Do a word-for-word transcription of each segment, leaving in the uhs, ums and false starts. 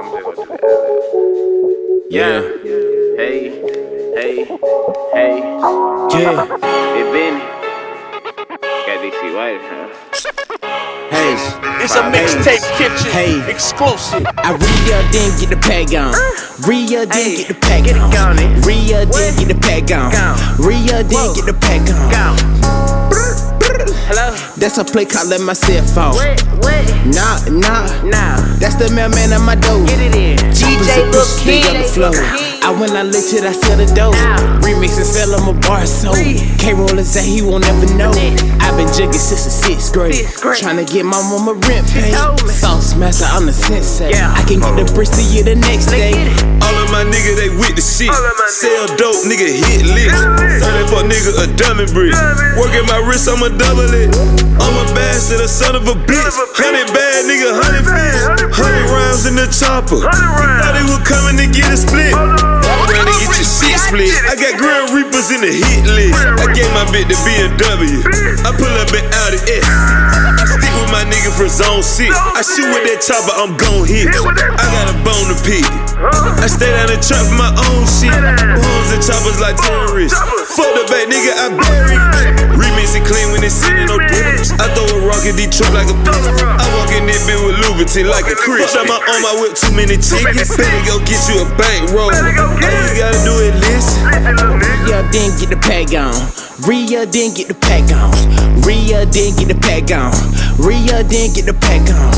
Yeah. Hey, hey, hey. Yeah. Hey, Benny. Got D C White, huh? Hey. It's a mixtape kitchen. Hey. Exclusive. I re-up, then get the pack on. Re-up, then Hey, get the pack get it on. gone, eh? Re-up, then get the pack on. Gone. Re-up, then Whoa. get the pack on. Gone. Hello? That's a play call at my cell phone. What? What? Nah, nah. Nah. That's the mailman at my door. Get it in. D J Lil' Lil' Kid Kid. on the floor. Lil' Kid. I went, I lit it, I sell the dough. Now. Remix and sell him a bar so Free. K-Roller say he won't ever know. I've been jigging since the sixth grade. Sixth grade. Tryna get my mama rent paid. told me. Sauce master, I'm the sensei. Yeah. I can get the bricks to you the next day. Get it. All of my niggas, they with the shit. All of my Sell dope, nigga, hit lit. Turning for nigga a diamond brick. Working my wrist, I'ma double it. I'm a bastard, a son of a bitch. Hundred bad nigga, hundred fist. Hundred rounds in the chopper. Thought they were coming to get a split. Run to get your shit split. I got Grim Reapers in the hit list. I gave my bitch the B M W. I pull up an Audi S. I stick with my nigga for zone six. I shoot with that chopper, I'm gon' hit. I got a bone to pick. I stay down and trap for my own shit. Hoes and choppers like terrorists. Fuck the back, nigga, I bury. Remix it clean when it's sitting no difference. I throw a rock in Detroit like a bitch. I walk in this bitch with Louboutin like a Christian. I'm on my whip, too many chickens. Better go get you a bankroll. All you gotta do is listen. Re-up, then get the pack on. Re-up, then get the pack on. Re-up, then get the pack on. Re-up, then get the pack on.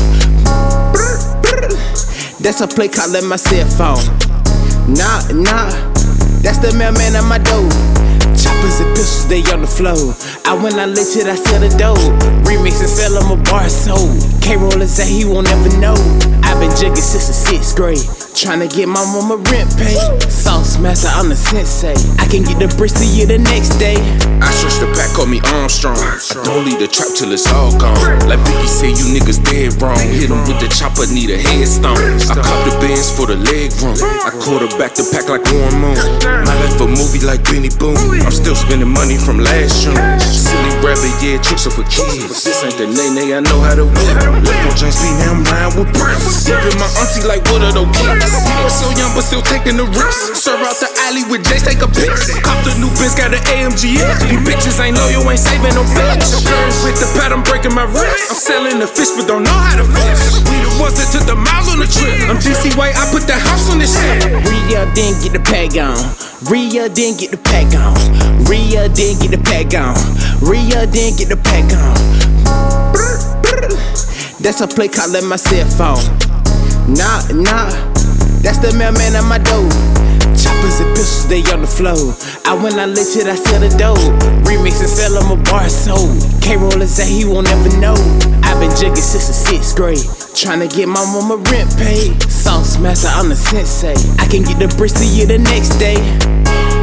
That's a play call at my cell phone. Nah, nah. That's the mailman at my door. Choppers and pistols, they on the floor. I went, I lit it, I sell the dough. Remix and sell him a bar sold. K-Roller say he won't ever know. I've been jigging since the sixth grade. Tryna get my mama rent paid. Sauce master, I'm the sensei. I can get the bricks to you the next day. I stretch the pack, call me Armstrong. I don't leave the trap till it's all gone. Like Biggie say, you niggas dead wrong. Hit him with the chopper, need a headstone. I cop the bands for the leg room. I quarterback the pack like Warren Moon. My life a movie like Benny Boone. I'm still spending money from last June. Silly rabbit, yeah, tricks are for kids. This ain't the nay-nay, I know how to whip. Left on James B, now I'm riding with Prince. Even my auntie like, what are those kids? I was so young, but still taking the risks. Serve out the alley with Jace, take a piss. Cop the new Benz, got an A M G. These bitches ain't loyal, ain't saving no fish. With the pad, I'm breaking my wrist. I'm selling the fish, but don't know how to fish. We the ones that took the miles on the trip. I'm D C White, I put the house on this shit. Re-up, then get the pack on. Re-up, then get the pack on. Re-up, then get the pack on. Re-up, then get the pack on. That's a play call at my cell phone. Nah, nah. That's the mailman at my door. Choppers and pistols, they on the floor. I went, I lit it, I sell the dough. Remix and sell him a bar sold. K-Roller say he won't ever know. I've been jigging since the sixth grade. Tryna get my mama rent paid. Sauce master, I'm the sensei. I can get the bricks to you the next day.